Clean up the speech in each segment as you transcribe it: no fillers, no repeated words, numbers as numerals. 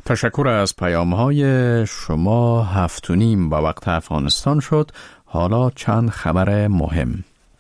تشکر از پیام‌های شما. 7:30 به وقت افغانستان شد. حالا چند خبر مهم.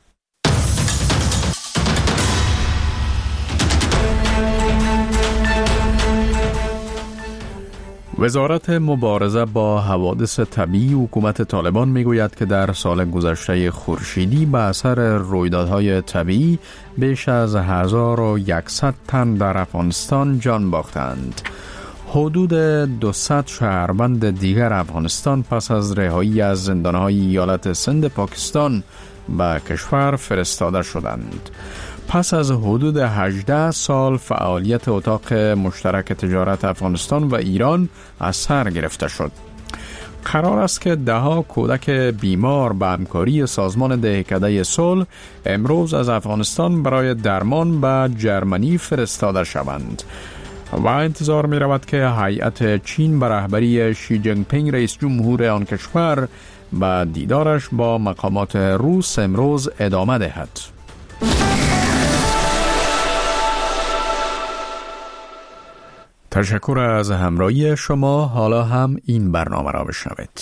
وزارت مبارزه با حوادث طبیعی حکومت طالبان میگوید که در سال گذشته خورشیدی به اثر رویدادهای طبیعی بیش از 1100 تن در افغانستان جان باختند. حدود 200 شهروند دیگر افغانستان پس از رهایی از زندانهای ایالت سند پاکستان به کشور فرستاده شدند. پس از حدود 18 سال فعالیت اتاق مشترک تجارت افغانستان و ایران از سر گرفته شد. قرار است که دهها کودک بیمار به همکاری سازمان دهکده صلح امروز از افغانستان برای درمان به جرمنی فرستاده شوند و انتظار می رود که هیئت چین به رهبری شی جین پینگ رئیس جمهور آن کشور به دیدارش با مقامات روس امروز ادامه دهد. تشکر از همراهی شما. حالا هم این برنامه را بشنوید.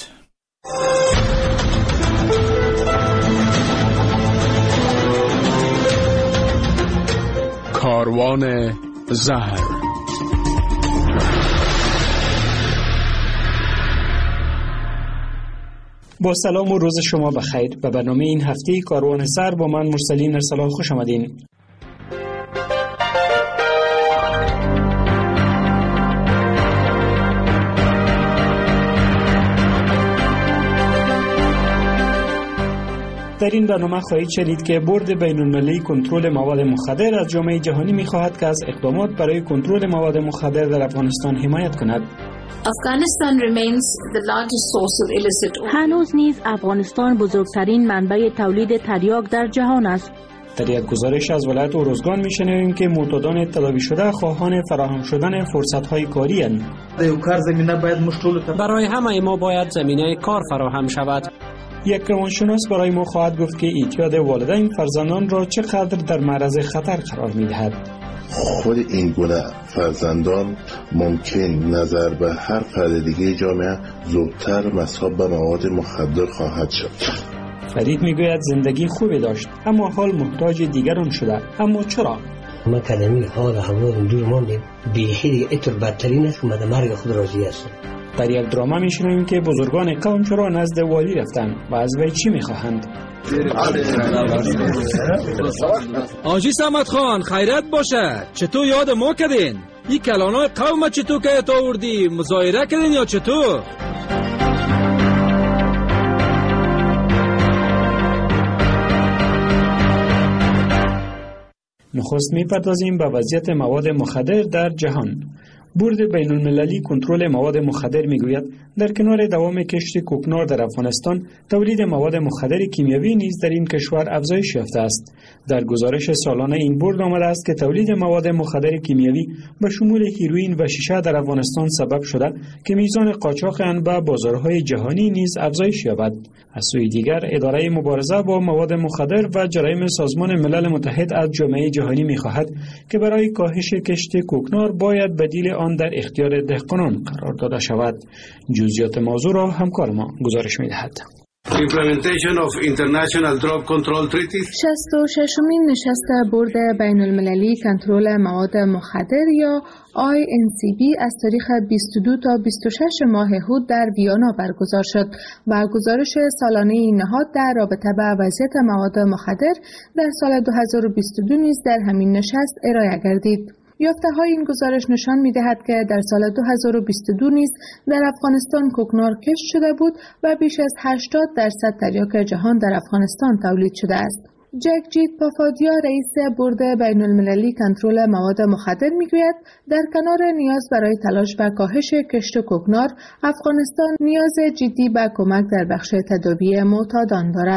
کاروان زهر. با سلام و روز شما بخیر. به برنامه این هفته کاروان زهر با من مرسلین ارسلان خوش آمدین. در این برنامه خواهید شنید که بورد بین‌المللی کنترل مواد مخدر از جامعه جهانی می‌خواهد که از اقدامات برای کنترل مواد مخدر در افغانستان حمایت کند. هنوز نیز افغانستان بزرگترین منبع تولید تریاک در جهان است. در یک گزارش از ولایت اروزگان می‌شنویم که معتادان تداوی شده خواهان فراهم شدن فرصت‌های کاری اند. برای همه ما باید زمینه کار فراهم شود. یک روانشناس برای ما خواهد گفت که اعتیاد والدین فرزندان را چقدر در معرض خطر قرار می‌دهد. خود این گونه فرزندان ممکن نظر به هر فرد دیگه جامعه زودتر مصاب به مواد مخدر خواهد شد. فرید میگوید زندگی خوبی داشت اما حال محتاج دیگران شده. اما چرا؟ ما کلمی حال هوا دور ماندیم بیخی دیگه اتر بدترین است که من مرگ خود راضی هستم. در یک دراما میشنویم که بزرگان قوم چرا نزد والی رفتن و از وی چی میخواهند. آجی سمت خان خیرت باشه. چطور یاد ما کردین؟ این کلانای قوم چطور که تا آوردی؟ مظاهره کردین یا چطور؟ نخست میپردازیم به وضعیت مواد مخدر در جهان. بورد بین‌المللی کنترل مواد مخدر میگوید در کنار دوام کشت کوکنار در افغانستان تولید مواد مخدر کیمیاوی نیز در این کشور افزایش یافته است. در گزارش سالانه این بورد آمده است که تولید مواد مخدر کیمیاوی به شمول هیروئین و شیشه در افغانستان سبب شده که میزان قاچاق آن به بازارهای جهانی نیز افزایش یابد. از سوی دیگر اداره مبارزه با مواد مخدر و جرایم سازمان ملل متحد از جامعه جهانی می‌خواهد که برای کاهش کشت کوکنار باید بدیل آن در اختیار دهقانان قرار داده شود. جزئیات موضوع را همکار ما گزارش می‌دهد. Implementation of International Drug Control Treaties. 66مین نشست بورد بین‌المللی کنترل مواد مخدر یا INCB از تاریخ 22 تا 26 ماه هود در ویانا برگزار شد و گزارش سالانه این نهاد در رابطه با وضعیت مواد مخدر در سال 2022 نیز در همین نشست ارائه گردید. یافته‌های این گزارش نشان می‌دهد که در سال 2022 نیز در افغانستان کوکنار کشت شده بود و بیش از 80% تریاک جهان در افغانستان تولید شده است. جگجیت پافادیا رئیس بورد بین‌المللی کنترل مواد مخدر میگوید در کنار نیاز برای تلاش و کاهش کشت کوکنار، افغانستان نیاز جدی به کمک در بخش تداوی معتادان دارد.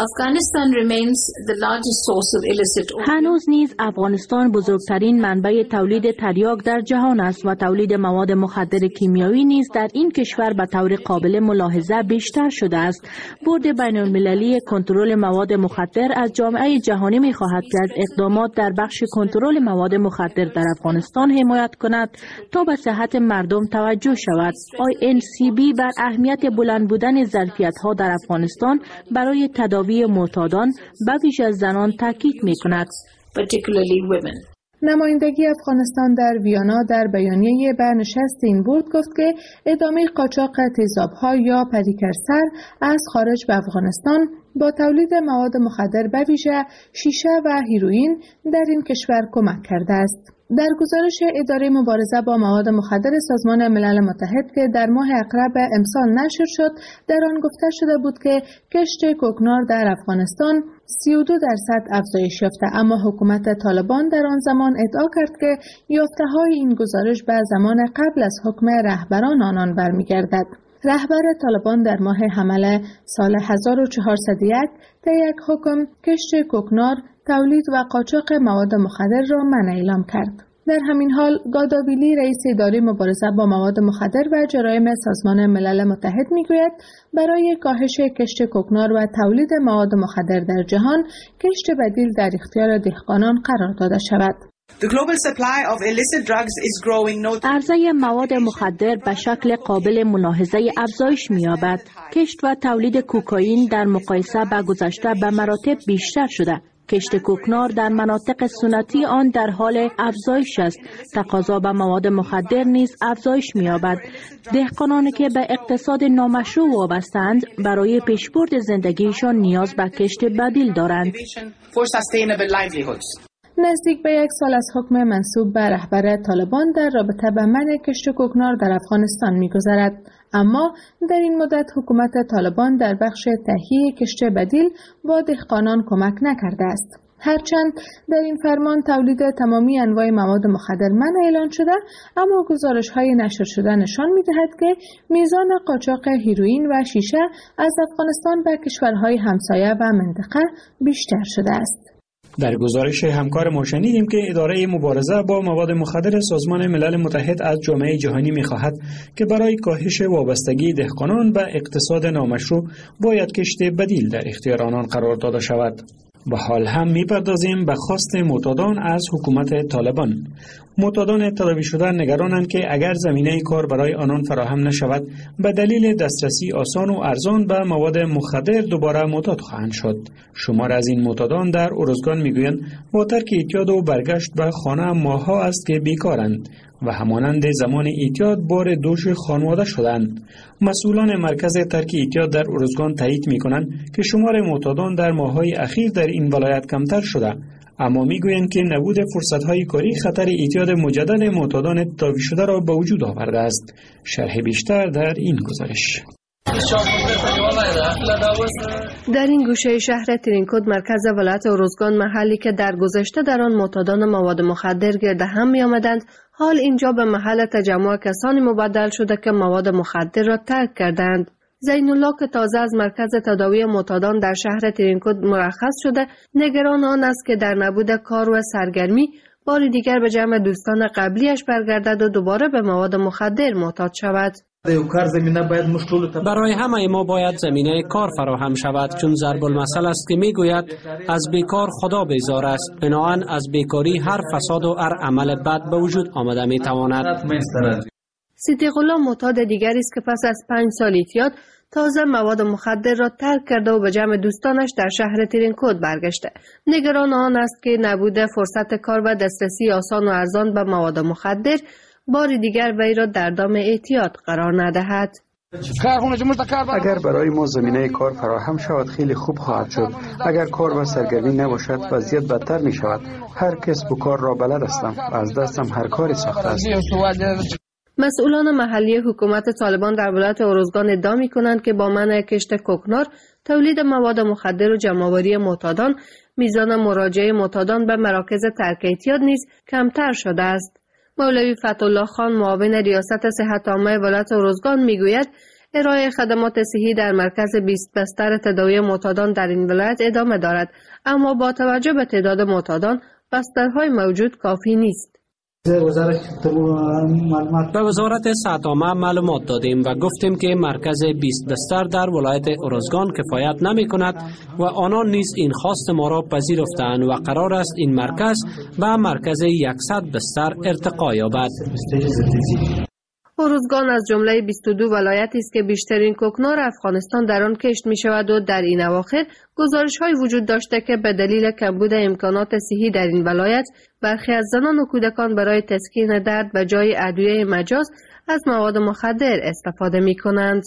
هنوز نیز افغانستان بزرگترین منبع تولید تریاک در جهان است و تولید مواد مخدر کیمیاوی نیز در این کشور به طور قابل ملاحظه بیشتر شده است. بورد بین‌المللی کنترل مواد مخدر از جامعه جهانی می خواهد که از اقدامات در بخش کنترل مواد مخدر در افغانستان حمایت کند تا به صحت مردم توجه شود. INCB بر اهمیت بلند بودن ظرفیت‌ها در افغانستان برای تداوی معتادان به ویژه زنان تاکید می کند. نمایندگی افغانستان در ویانا در بیانیه به نشست این بورد گفت که ادامه قاچاق تیزاب‌ها یا پدیکرسر از خارج به افغانستان با تولید مواد مخدر به ویژه شیشه و هیروئین در این کشور کمک کرده است. در گزارش اداره مبارزه با مواد مخدر سازمان ملل متحد که در ماه اقرب امسال نشر شد، در آن گفته شده بود که کشت کوکنار در افغانستان 32% افزایش یافته، اما حکومت طالبان در آن زمان ادعا کرد که یافته‌های این گزارش به زمان قبل از حکم رهبران آنان برمیگردد. رهبر طالبان در ماه حمل سال 1401 طی یک حکم کشت کوکنار، تولید و قاچاق مواد مخدر را منع اعلام کرد. در همین حال گاداویلی رئیس اداره مبارزه با مواد مخدر و جرایم سازمان ملل متحد میگوید برای کاهش کشت کوکنار و تولید مواد مخدر در جهان کشت بدیل در اختیار دهقانان قرار داده شود. عرضه مواد مخدر به شکل قابل ملاحظه افزایش می‌یابد. کشت و تولید کوکائین در مقایسه با گذشته به مراتب بیشتر شده. کشت کوکنار در مناطق سنتی آن در حال افزایش است. تقاضا به مواد مخدر نیز افزایش می‌یابد. دهقانانی که به اقتصاد نامشروع وابسته‌اند برای پیشبرد زندگیشان نیاز به کشت بدیل دارند. نزدیک به یک سال از حکم منسوب به رهبر طالبان در رابطه با منع کشت کوکنار در افغانستان می‌گذرد، اما در این مدت حکومت طالبان در بخش تهیه کشت بدیل با دهقانان کمک نکرده است. هرچند در این فرمان تولید تمامی انواع مواد مخدر منع اعلان شده، اما گزارش‌های نشر شده نشان می‌دهد که میزان قاچاق هیروئین و شیشه از افغانستان به کشورهای همسایه و منطقه بیشتر شده است. در گزارش همکار ما شنیدیم که اداره مبارزه با مواد مخدر سازمان ملل متحد از جامعه جهانی می‌خواهد که برای کاهش وابستگی دهقانان به اقتصاد نامشروع باید کشت بدیل در اختیار آنان قرار داده شود. به حال هم می‌پردازیم به خواست معتادان از حکومت طالبان. معتادان تداوی شده نگرانند که اگر زمینه کار برای آنان فراهم نشود به دلیل دسترسی آسان و ارزان به مواد مخدر دوباره معتاد خواهند شد. شمار از این معتادان در ارزگان میگویند با ترک اعتیاد و برگشت به خانه ماه‌ها است که بیکارند و همانند زمان اعتیاد بار دوش خانواده شدند. مسئولان مرکز ترک اعتیاد در ارزگان تایید می‌کنند که شمار معتادان در ماه‌های اخیر در این ولایت کمتر شده، اما میگویند که نبود فرصت‌های کاری خطر اعتیاد مجدد معتادان تداوی شده را به وجود آورده است. شرح بیشتر در این گزارش. در این گوشه شهر ترینکود مرکز ولایت ارزگان، محلی که در گذشته در آن معتادان مواد مخدر گرد هم می آمدند، حال اینجا به محل تجمع کسانی مبدل شده که مواد مخدر را ترک کردند. زین الله که تازه از مرکز تداوی معتادان در شهر ترینکود مرخص شده، نگران آن است که در نبود کار و سرگرمی بار دیگر به جمع دوستان قبلیش برگردد و دوباره به مواد مخدر معتاد شود. برای همه ما باید زمینه کار فراهم شود، چون ضرب المثل است که میگوید از بیکار خدا بیزار است. بنابراین از بیکاری هر فساد و هر عمل بد به وجود آمده میتواند. صدیق الله معتاد دیگری است که پس از 5 سال اعتیاد تازه مواد مخدر را ترک کرده و به جمع دوستانش در شهر ترینکود برگشته. نگران آن است که نبوده فرصت کار و دسترسی آسان و ارزان به مواد مخدر بار دیگر وی را در دام اعتیاد قرار ندهد. اگر برای ما زمینه کار فراهم شود خیلی خوب خواهد شد. اگر کار و سرگرمی نباشد وضعیت بدتر می شود. هر کسب و کار را بلد هستم و از دستم هر کاری ساخته است. مسئولان محلی حکومت طالبان در ولایت ارزگان ادعا می‌کنند که با منع کشت کوکنار، تولید مواد مخدر و جمع‌آوری معتادان، میزان مراجعه معتادان به مراکز ترک اعتیاد نیز کمتر شده است. مولوی فتح‌الله خان معاون ریاست صحت عامه ولایت ارزگان میگوید ارائه خدمات صحی در مرکز 20 بستر تداوی معتادان در این ولایت ادامه دارد، اما با توجه به تعداد معتادان بسترهای موجود کافی نیست. به وزارت صحت عامه معلومات دادیم و گفتیم که مرکز 20 بستر در ولایت ارزگان کفایت نمی کند و آنان نیز این خواست ما را پذیرفتند و قرار است این مرکز به مرکز 100 بستر ارتقا یابد. ارزگان از جمله 22 ولایتی است که بیشترین کوکنار افغانستان در آن کشت می شود و در این اواخر گزارش‌های وجود داشته که به دلیل کمبود امکانات صحی در این ولایت برخی از زنان و کودکان برای تسکین درد به جای ادویه مجاز از مواد مخدر استفاده می کنند.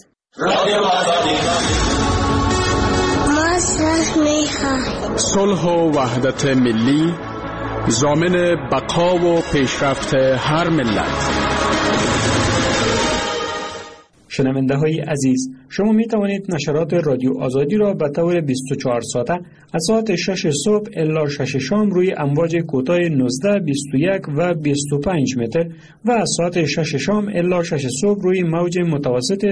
صلح و وحدت ملی ضامن بقا و پیشرفت هر ملت. شنونده های عزیز، شما می توانید نشرات رادیو آزادی را به طور 24 ساعته از ساعت 6 صبح الی 6 شام روی امواج کوتاه 19، 21 و 25 متر و از ساعت 6 شام الی 6 صبح روی موج متوسط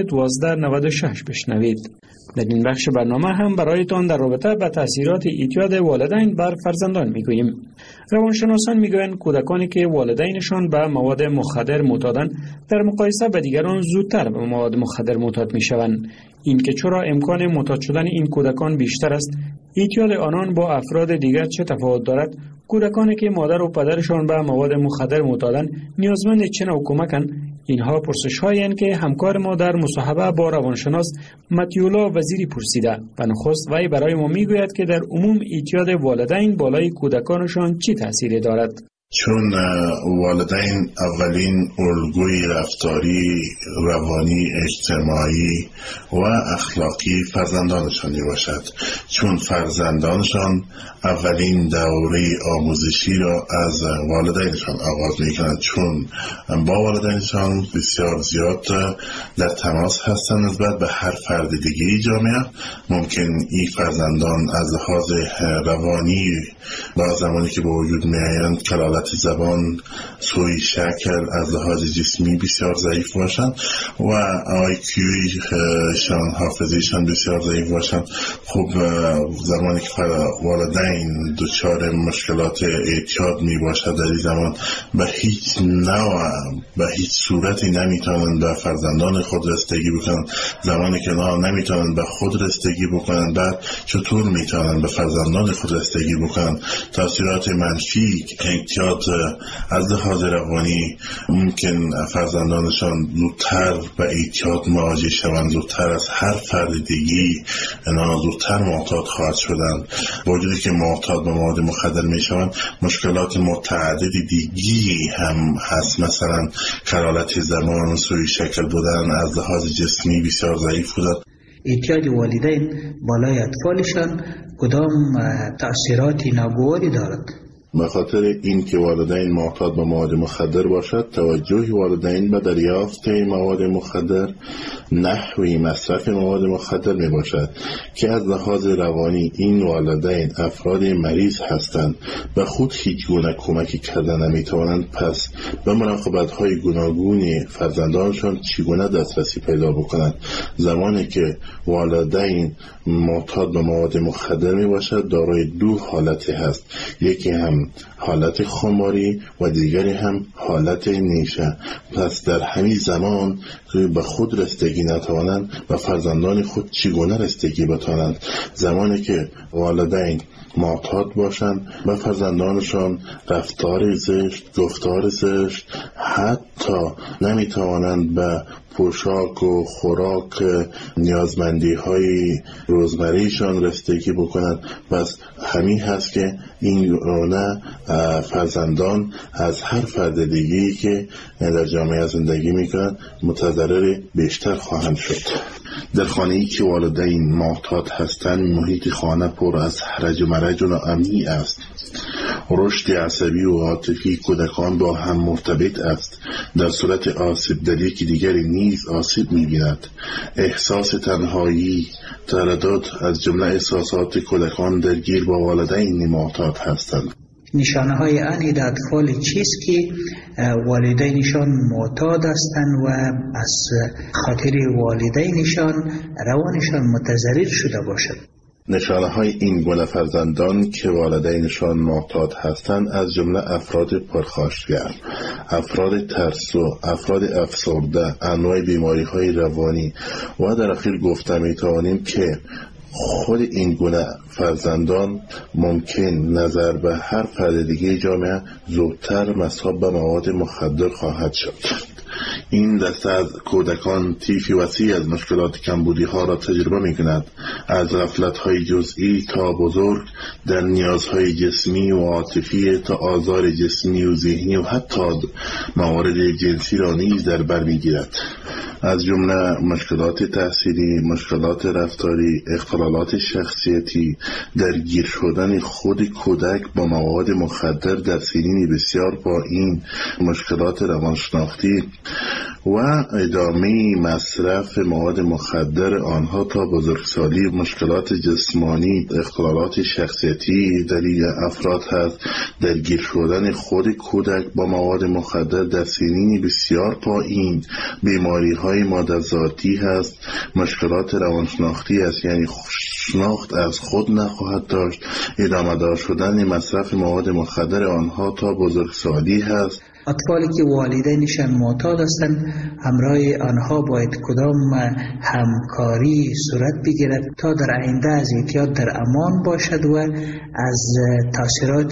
1296 بشنوید. در این بخش برنامه هم برایتان در رابطه با تاثیرات اعتیاد والدین بر فرزندان میگوییم. روانشناسان میگویند کودکانی که والدینشان به مواد مخدر معتادند در مقایسه با دیگران زودتر به مواد مخدر معتاد میشوند. این که چرا امکان معتاد شدن این کودکان بیشتر است، اعتیاد آنان با افراد دیگر چه تفاوت دارد، کودکانی که مادر و پدرشان به مواد مخدر معتادند نیازمند چه نوع کمکند، اینها پرسش‌هایی هستند که همکار ما در مصاحبه با روانشناس متیولا وزیری پرسیده و نخست وی برای ما میگوید که در عموم اعتیاد والدین بالای کودکانشان چه تأثیری دارد. چون والدین اولین الگوی رفتاری، روانی، اجتماعی و اخلاقی فرزندانشان باشد، چون فرزندانشان اولین دوره آموزشی را از والدینشان آغاز می کنند، چون با والدینشان بسیار زیاد در تماس هستند نسبت به هر فرد دیگری جامعه. ممکن این فرزندان از لحاظ روانی با زمانی که به وجود می آیند کلالت زبان، سوی شکل، از لحاظ جسمی بسیار ضعیف باشند و آیکیوی شان، حافظه‌شان بسیار ضعیف باشند. خب زمانی که والدین دچار مشکلات اعتیاد می باشد در این زمان به هیچ نوع، به هیچ صورتی نمیتونند به فرزندان خود رسیدگی بکنند. زمانی که نمیتونند به خود رسیدگی بکنند، بعد چطور میتونند به فرزندان خود رسیدگی بکنند؟ تاثیرات منفی اعتیاد از لحاظ روانی ممکن فرزندانشان زودتر به اعتیاد مواجه شوند، زودتر از هر فرد دیگی زودتر معتاد خواهد شدند. با وجودی که معتاد به مواد مخدر می شوند، مشکلات متعدد دیگی هم هست، مثلا کلالت زبان، سوی شکل بودن، از لحاظ جسمی بسیار ضعیف بودن. اعتیاد والدین بالای اطفالشان کدام تأثیراتی ناگواری دارد؟ به خاطر این که والدین معتاد به مواد مخدر باشد، توجه والدین به دریافت مواد مخدر، نحوی مصرف مواد مخدر می باشد که از لحاظ روانی این والدین افراد مریض هستند و خود هیچ گونه کمکی کردن نمی توانند، پس به مراقبت های گوناگون فرزندانشان چگونه دسترسی پیدا بکنند. زمانی که والدین معتاد به مواد مخدر می باشد، دارای دو حالتی هست، یکی هم حالت خماری و دیگری هم حالت نیشه. پس در همین زمان به خود رسیدگی نتوانند و فرزندان خود چگونه رسیدگی بتوانند؟ زمانی که والدین معتاد باشند و فرزندانشان رفتار زشت، گفتار زشت، حتی نمیتوانند به پوشاک و خوراک نیازمندی های روزمریشان رسیدگی بکنند. پس همین هست که این گونه فرزندان از هر فرد دیگری که در جامعه زندگی میکنند متضرر بیشتر خواهند شد. در خانه‌ای که والدین معتاد هستند، محیط خانه پر از هرج و مرج و ناامنی است. رشد عصبی و عاطفی کودکان با هم مرتبط است. در صورت آسیب در یکی دیگری نیز آسیب می‌بیند. احساس تنهایی، تردد از جمله احساسات کودکان درگیر با والدین معتاد هستند. نشانه های آن در اطفال چیست که والدینشان معتاد هستند و از خاطر والدینشان روانشان متضرر شده باشد؟ نشانه های این گونه فرزندان که والدینشان معتاد هستند از جمله افراد پرخاشگر، افراد ترسو، افراد افسرده، انواع بیماری های روانی و در اخیر گفته می توانیم که خود این گونه فرزندان ممکن نظر به هر فرد دیگه جامعه زودتر مصاب به مواد مخدر خواهد شد. این دسته از کودکان طیفی وسیع از مشکلات کمبودی ها را تجربه می کند، از غفلت های جزئی تا بزرگ در نیازهای جسمی و عاطفی تا آزار جسمی و ذهنی و حتی موارد جنسی را نیز در بر می گیرد. از جمله مشکلات تحصیلی، مشکلات رفتاری، اختلالات شخصیتی، درگیر شدن خود کودک با مواد مخدر در سنین بسیار پایین، مشکلات روانشناختی و ادامه مصرف مواد مخدر آنها تا بزرگسالی، مشکلات جسمانی، اختلالات شخصیتی دلیل افراد هست. درگیر شدن خود کودک با مواد مخدر در سنین بسیار پایین، بیماری های ماده‌ذاتی هست، مشکلات روانشناختی است، یعنی شناخت از خود نخواهد داشت، ادامه دار شدن مصرف مواد مخدر آنها تا بزرگسالی هست. اطفالی که والدینشان معتاد هستند، همراه آنها باید کدام همکاری صورت بگیرد تا در آینده از اعتیاد در امان باشد و از تاثیرات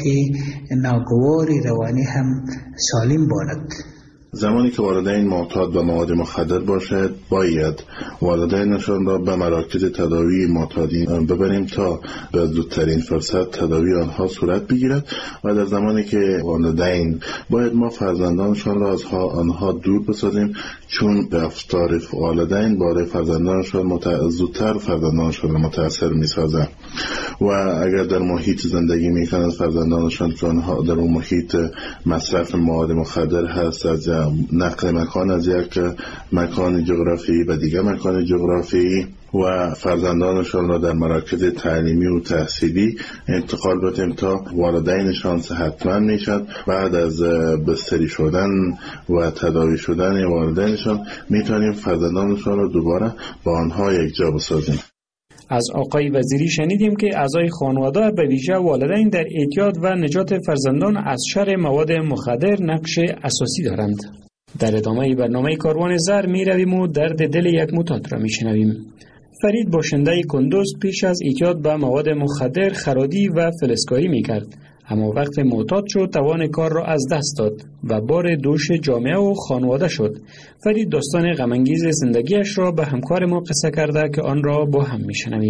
ناگوار روانی هم سالم باشد. زمانی که والدین معتاد به مواد مخدر باشد، باید والدینشان را به مراکز تداوی معتادین ببریم تا به زودترین فرصت تداوی آنها صورت بگیرد. و در زمانی که والدین باید ما فرزندانشان را از آنها دور بسازیم، چون رفتار والدین برای فرزندانشان زودتر فرزندانشان را متاثر می‌سازد و اگر در محیط زندگی می‌کنند فرزندانشان که آنها در اون محیط مصرف مواد مخدر هست، از نقل مکان از یک مکان جغرافیایی به دیگر مکان جغرافیایی و فرزندانشان را در مراکز تعلیمی و تحصیلی انتقال بدیم تا والدینشان صحتمند میشد. بعد از بستری شدن و تداوی شدن والدینشان میتونیم فرزندانشان را دوباره با آنها یک جا بسازیم. از آقای وزیری شنیدیم که اعضای خانواده به ویژه والدین در اعتیاد و نجات فرزندان از شر مواد مخدر نقش اساسی دارند. در ادامه برنامه کاروان زر می رویم و درد دل یک معتاد را می شنویم. فرید باشنده کندوز پیش از اعتیاد به مواد مخدر خرادی و فلزکاری می کرد، اما وقت معتاد شد توان کار را از دست داد و بار دوش جامعه و خانواده شد. فرید داستان غم‌انگیز زندگیش را به همکار ما قصه کرده که آن را با هم می شنویم.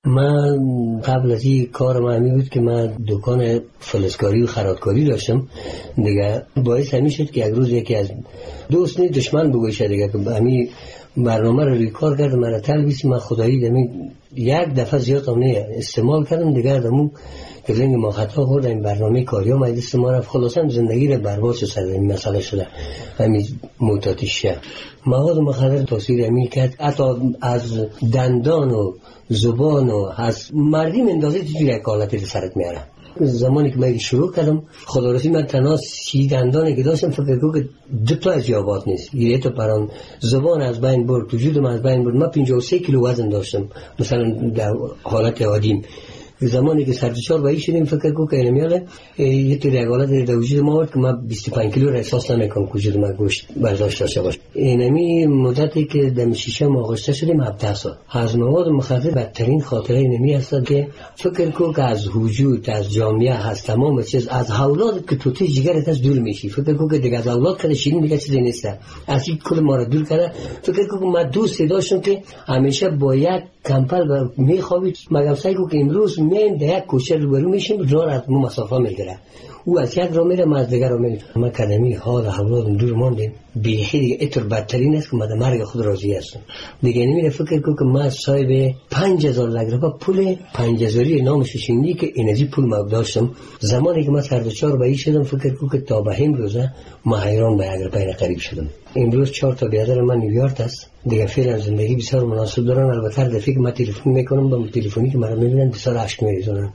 من قبل از این کار من همی بود که من دکان فلزکاری و خرادکاری داشتم دیگه. باعث همی شد که یک روز یکی از دوست نی دشمن بگوشه دیگه که همی برنامه رو روی کار کرد من تلویسی من خدایی دمی یک دفعه زیاد هم نه استعمال کردم دیگه دمو که زنگ ما خطا خورد این برنامه کاری ها باید استعمال رفت. خلاصا زندگی رو برباد شد سر این مسئله شده همین معتادیش. مواد مخدر تاثیر همی کرد حتی از دندان و زبان و از مردی مندازه توی یک حالتی رو سرت میاره. زمانی که من شروع کردم خدا رسی من تنها 30 دندانی که داشتم فکر کنم که 2 تا از یابات نیست. یه تا پران زبان از بین برد، وجودم از بین برد. من 53 کیلو وزن داشتم مثلا در حالت عادیم. زمانی که سرچار بایی شدیم فکر کنم که اینمیاله یه تیر یک حالت در وجود ما بود که من 25 کیلو را احساس نمیکنم که وجود من گوشت برداشت داشته باشه. اینمی مدتی که در شیشه ما آغشته شدیم 17 سال. از مواد مخدر بدترین خاطره اینمی هست که فکر کنم که از وجود از جامعه از تمام چیز از اولاد که توتی جگرت از دور میشی. فکر کنم که دیگه از اولاد کده شیرین دیگه چیزی نیست. از این کل ما را دور کرده. فکر کنم من دوست داشتم که همیشه با یک کمپل میخوابید مگم سعی کنم که امروز من در یک کوچه روبرو میشیم راه از ما مسافه میگیره. او از یک راه میره من از دیگر راه میرم. ما کدمی حال اولادم دور ماندیم بیخی دیگه اتر بدترین است که من در مرگ خود راضی هستم دیگه. نمیره فکر کنم که من صاحب 5000 لگربه پول 5000 نامش شنیدی که انرژی پول ما داشتم. زمانی که من سردچار بایی شدم فکر کنم که تا به امروزه ما حیران به اگر پای قریب شدم. امروز 4 تا برادر من نیویورک است دیگه. فعلا زندگی بسیار مناسب دارن. البته دفعه که من تلفن میکنم با تلفنی که مرا میبینن بسیار اشک میریزونن.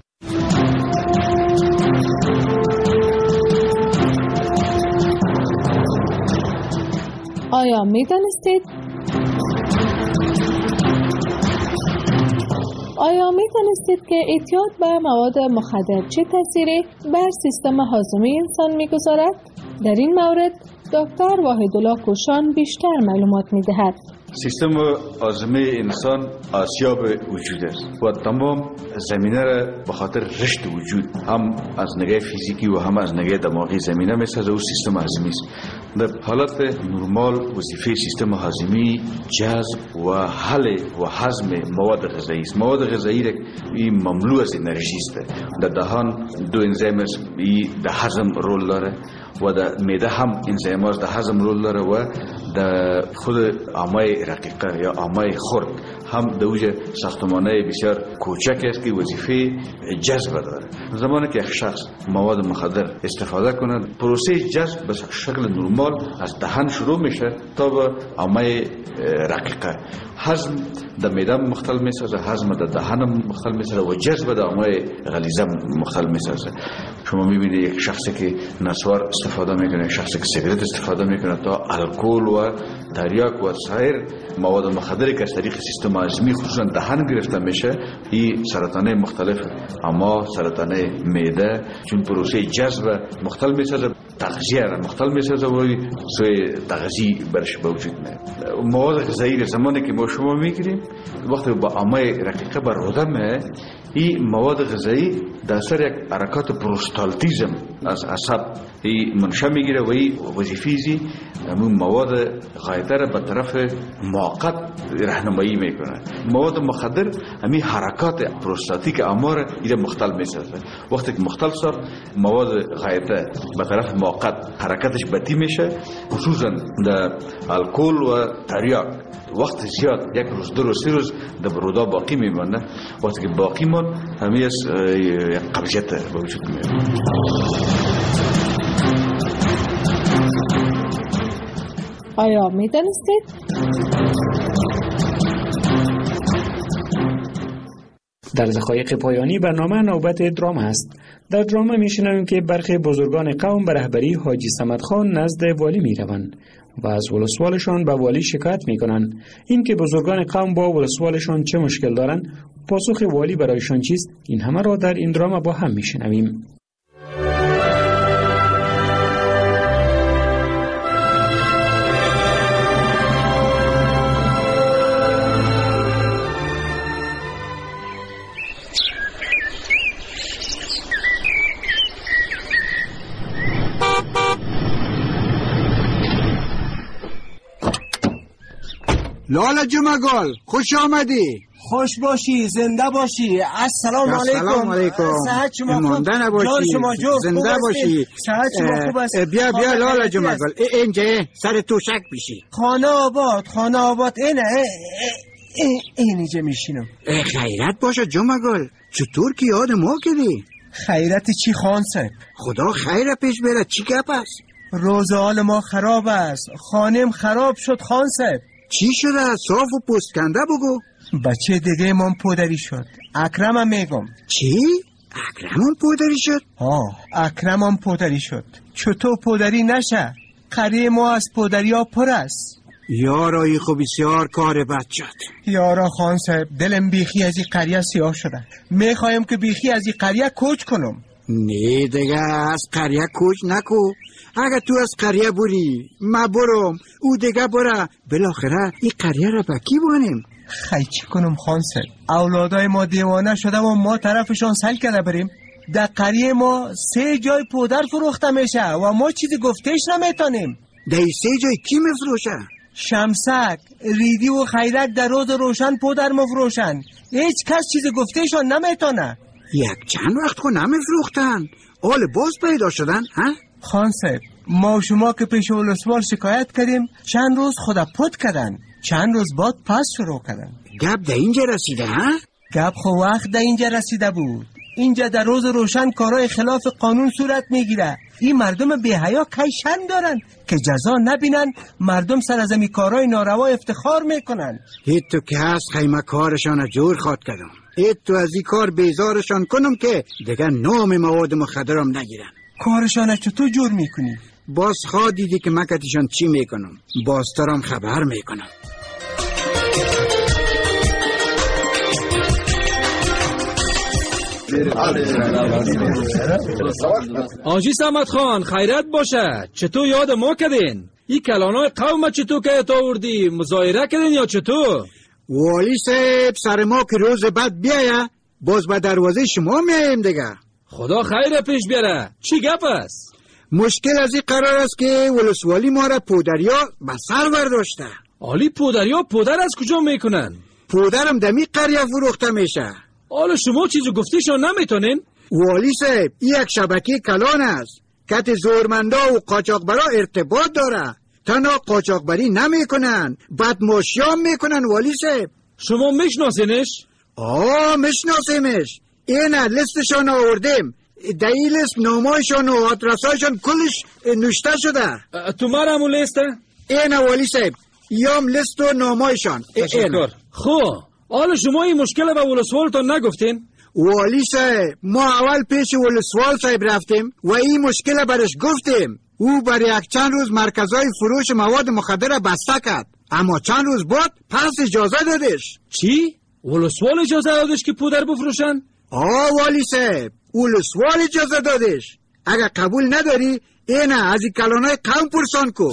آیا میدانستید آیا می دانستید که اعتیاد به مواد مخدر چه تأثیری بر سیستم هاضمه انسان می گذارد؟ در این مورد دکتر واحدالله کوشان بیشتر معلومات می دهد. سیستم هاضمه انسان آسیاب وجود است و تمام زمینه را به خاطر رشد وجود هم از نگاه فیزیکی و هم از نگاه دماغی زمینه میسازه و سیستم هاضمه است. در حالت نرمال وظیفه سیستم هاضمه جذب و حل و هضم مواد غذایی است. مواد غذایی را مملو از انرژی است. در دهان دو انزیم است در هضم رول داره و در معده هم انزیم است در هضم رول داره و در خود آمای رقیقه یا آمای خرد هم دوجه ساختمانه بسیار کوچک است که وظیفه جذب داره. زمانی که یک شخص مواد مخدر استفاده کنه پروسه جذب به شکل نرمال از دهان شروع میشه تا به آمای رقیقه. هضم در معده مختل میسازه، هضم در دهان مختل میسازه و جذب در آمای غلیظه مختل میسازه. شما میبینید یک شخصی که نسوار استفاده میکنه، یک شخصی که سیگارت استفاده میکنه تا الکل و تریاک و سایر مواد مخدری که از طریق سیستم هاضمه خصوصا دهان گرفته میشه این سرطانه مختلف اما سرطانه معده چون پروسه جذب مختل میسازه، تغذیه را مختل میسازه و سوی تغذیه برش به وجود میاد. مواد غذایی زمانی که ما شما میگیریم وقتی با آمای رقیقه بر رودم این مواد غذایی در اثر یک حرکات پروستالتیزم از عصب این منشأ میگیره و این وظیفه همون مواد غایطه را به طرف موقت راهنمایی میکنه. مواد مخدر همین حرکات پروستاتیک آمار ایره مختل میسازه. وقتی که مختل شد مواد غایطه به طرف موقت حرکتش بدی میشه، خصوصا در الکل و تریاک وقت زیاد یک روز دو روز سه روز در رودا باقی میمانه. وقتی که باقی مون همین از قبضیت به وجود میاد. آیا می دانستید؟ در دقایق پایانی برنامه نوبت درام است. در درام میشنویم که برخی بزرگان قوم به رهبری حاجی صمد خان نزد والی میروند و از ولسوالشان به والی شکایت میکنند. این که بزرگان قوم با ولسوالشان چه مشکل دارند، پاسخ والی برایشان چیست، این همه را در این درام با هم میشنویم. لالا جمعگل خوش آمدی. خوش باشی، زنده باشی. السلام علیکم. السلام علیکم. صحت شما مانده نباشی، زنده باشی. صحت شما خوب است. بیا لالا جمعگل اینجا سر توشک بشی. خانه آباد اینجا میشینم. خیرت باشه جمعگل، چطور که یاد ما کردی؟ خیرت چی خان صاحب؟ خدا خیر پیش بره، چی گپ است؟ روز حال ما خراب است، خانم خراب شد خان صاحب. چی شده؟ صاف و پوستکنده بگو. بچه دیگه من پدری شد. اکرمم میگم. چی؟ اکرمم پدری شد؟ اکرمم پدری شد. چطور پدری نشه؟ قریه ما از پدری ها پر است. یارایی خب بسیار کار بد شد. یارا خان صاحب دلم بیخی از این قریه سیاه شده. میخوایم که بیخی از این قریه کوچ کنم. نه دیگه از قریه کوچ نکو. اگه تو از قریه بری ما برم او دیگه بره، بالاخره این قریه را با کی بانیم؟ خی چی کنم خان صاحب؟ اولادای ما دیوانه شده و ما طرفشان سل کرده بریم. در قریه ما 3 جای پودر فروخته میشه و ما چیزی گفتش نمیتونیم. در 3 جای کی میفروشه؟ شمسک، ریدی و خیرک در روز روشن پودر مفروشن. هیچ کس چیزی گفتشان نمیتونه. یک چند وقت خو نمیفروختن، حال باز پیدا شدن ها؟ خان صاحب ما و شما که پیش ولسوال شکایت کردیم چند روز خدا پود کردن، چند روز بعد پس شروع کردن. گپ در اینجا رسیده ها؟ گپ خو وقت در اینجا رسیده بود. اینجا در روز روشن کارهای خلاف قانون صورت میگیره. این مردم بی‌حیا کیشن دارن که جزا نبینن، مردم سر از این کارهای ناروا افتخار میکنن. هیچ تو که هست خیمه کارشان جور خواد کردم. هیچ تو از این کار بیزارشان کنم که دیگه نام مواد مخدرم نگیرن. کارشان چطور جور میکنی؟ باز خواه دیدی که مکتشان چی میکنم، باز ترم خبر میکنم. آجی سمت خان خیرت باشه. چطور یاد ما کردین؟ این کلانای قوم چطور که تا آوردی مظاهره کردین یا چطور؟ والی صاحب سر ما که روز بعد بیایه باز به دروازه شما میاییم دیگه. خدا خیر پیش بیاره. چی گپ است؟ مشکل از این قرار است که ولسوالی ما را پودریا به سر برداشته. آلی پودریا پودر از کجا میکنن؟ پودرم دمی قریه فروخته میشه. حالا شما چیزو گفتیشون نمیتونین؟ والی صاحب این یک شبکه کلان است که زورمندا و قاچاقبرا ارتباط داره. تنها قاچاقبری نمیکنن بدماشیام میکنن. والی صاحب شما میشناسینش؟ میشناسیمش. این لیستشان آوردیم. در این لیست نامایشان و آدرسایشان کلش نوشته شده. تو مرمون لیسته؟ این والی صاحب یام لیست و نامایشان. تشکر. خب حالا شما این مشکل به ولسوالتان نگفتین؟ والی صاحب ما اول پیش ولسوال صاحب رفتیم و این مشکل برش گفتیم. او برای یک چند روز مرکزهای فروش مواد مخدر بسته کرد، اما چند روز بعد پس اجازه دادش. چی؟ ولسوال اجازه دادش که پودر بفروشن؟ والی صاحب ولسوال اجازه دادش. اگر قبول نداری اینه از این کلانای قوم پرسان کو.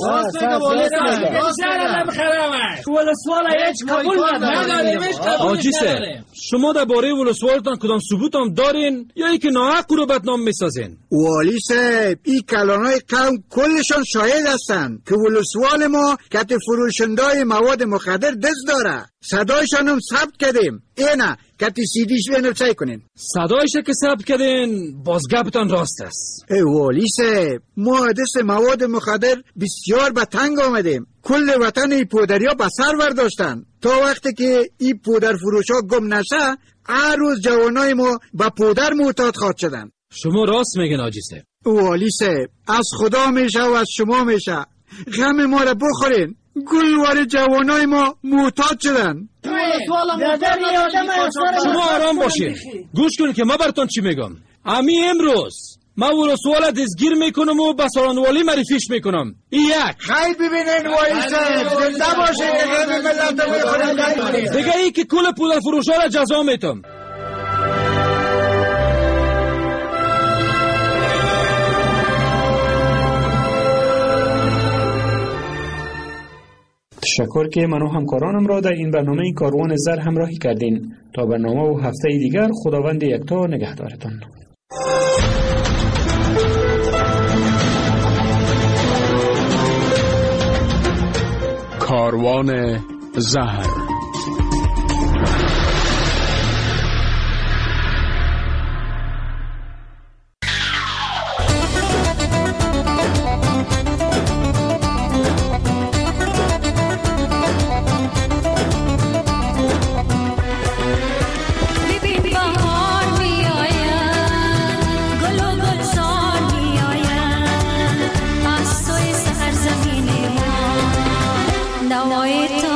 آجی صاحب شما در باره ولسوالتان کدام ثبوت هم دارین یا ای که ناحق رو بدنام میسازین؟ والی صاحب این کلانای قوم کلشان شاهد هستن که ولسوال ما کت فروشندای مواد مخدر دست داره. صدایشان هم ثبت کردیم. اینه کت سیدیش بنویسای کنین. صدایش که ثبت کردین باز گپتان راست است. والی صاحب ما حادث مواد مخدر بسیار به تنگ آمدیم. کل وطن ای پودریا به سر برداشتن. تا وقتی که این پودر فروش ها گم نشه هر روز جوانای ما به پودر معتاد خواهد شدن. شما راست میگن آجی صاحب. والی صاحب از خدا میشه و از شما میشه. غم ما را بخورین. گلوار جوانای ما معتاد شدن. شما آرام باشین. گوش کنین که ما براتون چی میگم. امی امروز ما ولسوال دستگیر میکنم و به سالانوالی معرفیش میکنم. این یک. خیلی ببینین والی صاحب زنده باشین که غم ملت میخورن. دیگه ای که کل پودر فروشا را جزا میتم. تشکر که من و همکارانم را در این برنامه کاروان زر همراهی کردین. تا برنامه و هفته دیگر خداوند یکتا نگهدارتان. کاروان زهر. نوای تو